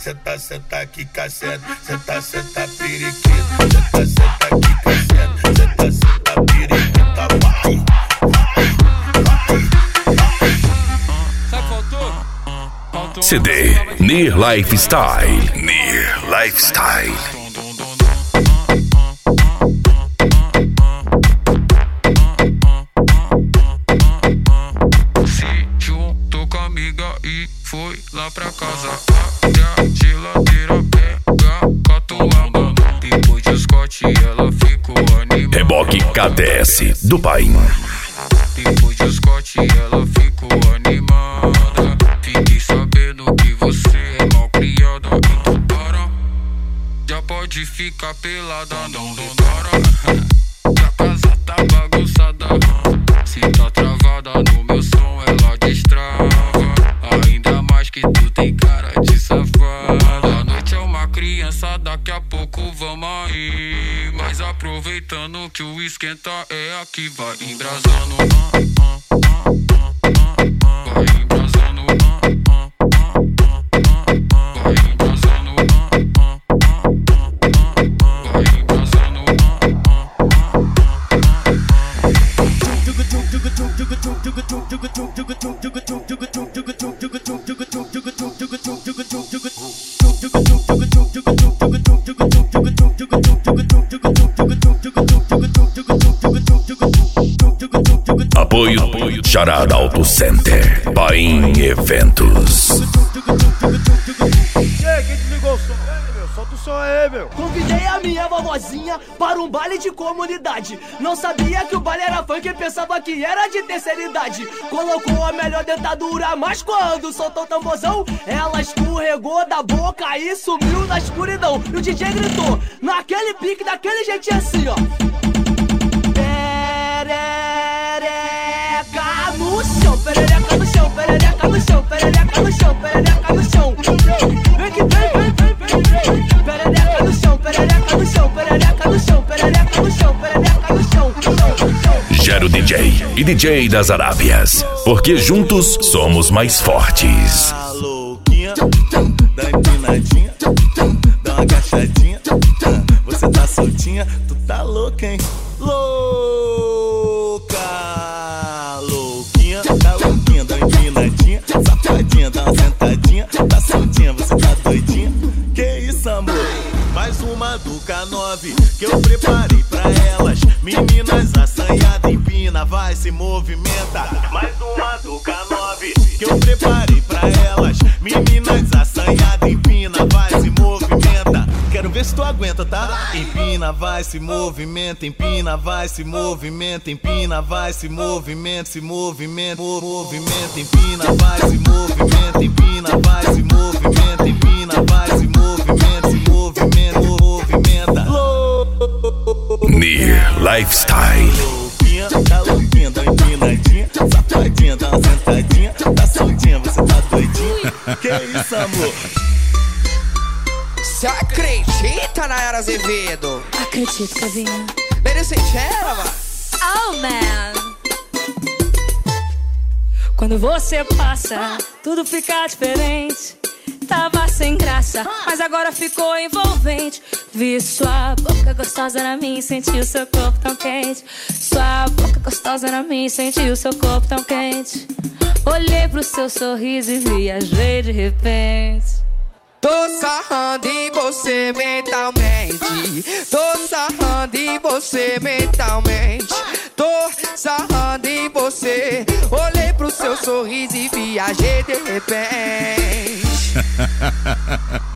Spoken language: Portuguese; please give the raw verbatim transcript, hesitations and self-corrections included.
senta, senta que caceta, senta, senta periquita, senta, senta que caceta, senta, senta periquita, vai, vai, vai, sabe faltou? Faltou C D Near Lifestyle, Near Lifestyle. E foi lá pra casa, abre a geladeira, pega a atual. Depois de Scott ela ficou animada. Reboque K D S do Paim. Depois de Scott ela ficou animada. Fiquei sabendo que você é mal criada. Então para, já pode ficar pelada, não repara. Que a casa tá bagunçada. Se tá travada no meu som ela destrava. Que tu tem cara de safada. A noite é uma criança, daqui a pouco vamos aí. Mas aproveitando que o esquenta é aqui, vai embrasando. Vai embrasando. Vai embrasando. Vai embrasando. Apoio, apoio Charada Auto Center, Paim Eventos. Chega, quem desligou o som? Ei, meu, solta o som aí, meu. Convidei a minha vovozinha para um baile de comunidade. Não sabia que o baile era funk e pensava que era de terceira idade. Colocou a melhor dentadura, mas quando soltou o tamborzão, ela escorregou da boca e sumiu na escuridão. E o D J gritou, naquele pique, daquele jeitinho assim, ó. Perereca no chão, perereca no chão, perereca no chão, perereca no chão, perereca no chão. Vem que vem, vem, vem, vem, vem. Perereca no chão, perereca no chão, perereca no chão, perereca no chão, perereca no chão, chão, chão. Gero D J e D J das Arábias, porque juntos somos mais fortes. Tá louquinha, dá empinadinha, dá uma agachadinha. Você tá soltinha, tu tá louca, hein? Louca, louquinha, tá louquinha, dá uma empinadinha, safadinha, dá uma sentadinha, tá soltinha, você tá doidinha? Que isso, amor? Mais uma do K nove que eu preparei pra elas. Meninas assanhadas, empina, vai, se movimenta. Mais uma do K nove que eu preparei pra elas. Meninas assanhadas, empina, vai, se movimenta. Quero ver se tu aguenta, tá? Empina, vai, se movimenta, empina, vai, se movimenta, empina, vai, se movimenta, se movimenta, movimenta, empina, vai, se movimenta, empina, vai, se movimenta, empina, vai, se movimenta, se movimenta, movimenta. Near Lifestyle. Louquinha, tá louquinha, dá uma empinadinha, safadinha, dá uma sentadinha, tá soltinha, você tá doidinha? Que isso, amor? Você acredita, Nayara Azevedo? Acredito, Kevinho. Ladies and gentlemen. Oh, man. Quando você passa, tudo fica diferente. Tava sem graça, mas agora ficou envolvente. Vi sua boca gostosa na minha e senti o seu corpo tão quente. Sua boca gostosa na minha e senti o seu corpo tão quente. Olhei pro seu sorriso e viajei de repente. Tô sarrando em você mentalmente. Tô sarrando em você mentalmente. Tô sarrando em você. Olhei pro seu sorriso e viajei de repente.